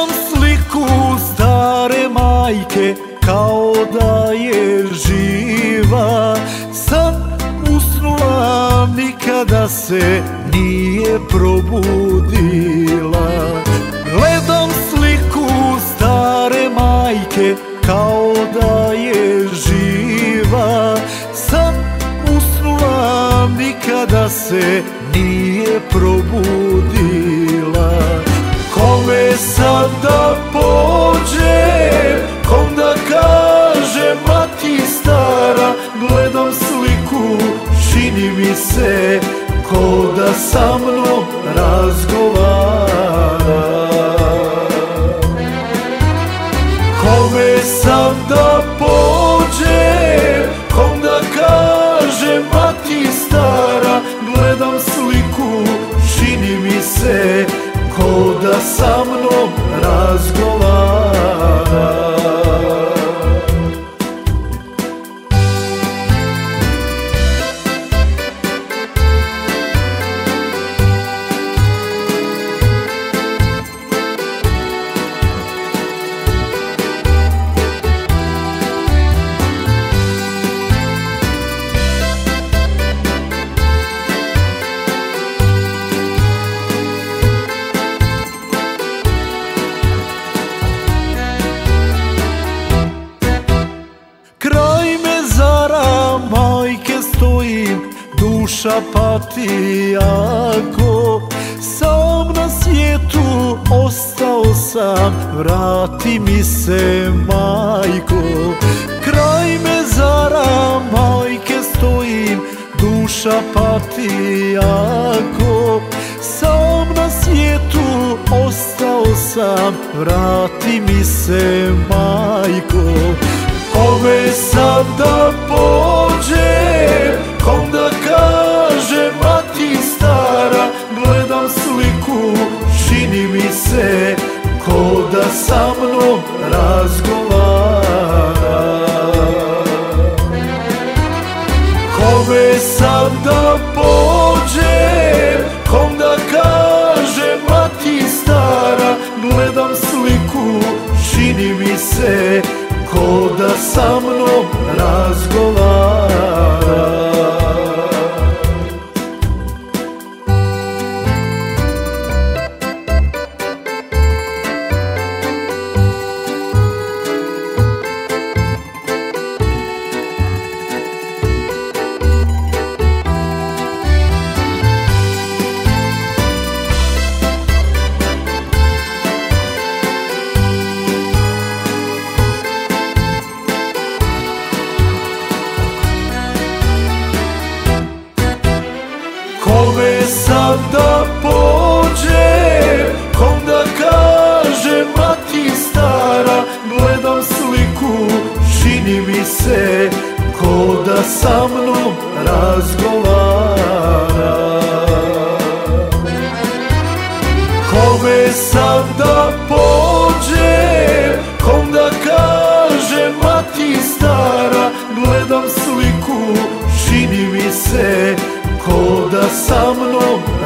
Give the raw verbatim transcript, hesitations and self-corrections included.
Gledam sliku stare majke kao da je živa. San usnula, nikada se nije probudila. Gledam sliku stare majke kao da je živa. San usnula, nikada se nije probudila. Kome sad da pođem, kom da kažem mati stara, gledam sliku, čini mi se ko da sa mnom razgovara. Kome sad da pođem, kom da kažem mati stara, gledam sliku, čini mi se ko da sa mnom razgovara. Duša pati jako, sam na svijetu ostao sam, vrati mi se majko. Kraj mezara majke stojim, duša pati jako, sam na svijetu ostao sam, vrati mi se majko. Kome sad da pođem, kom da kažem mati stara, gledam sliku, čini mi se ko da sa mnom razgovara. Kome sad da pođem, kom da kažem mati stara, gledam sliku, čini mi se ko da sa mnom razgovara. Kome sad da pođem, kom da kažem mati stara, gledam sliku, čini mi se ko da sa mnom razgovara. Kome sad da pođem, kom da kažem mati stara, gledam sliku, čini mi se ko da sa mnom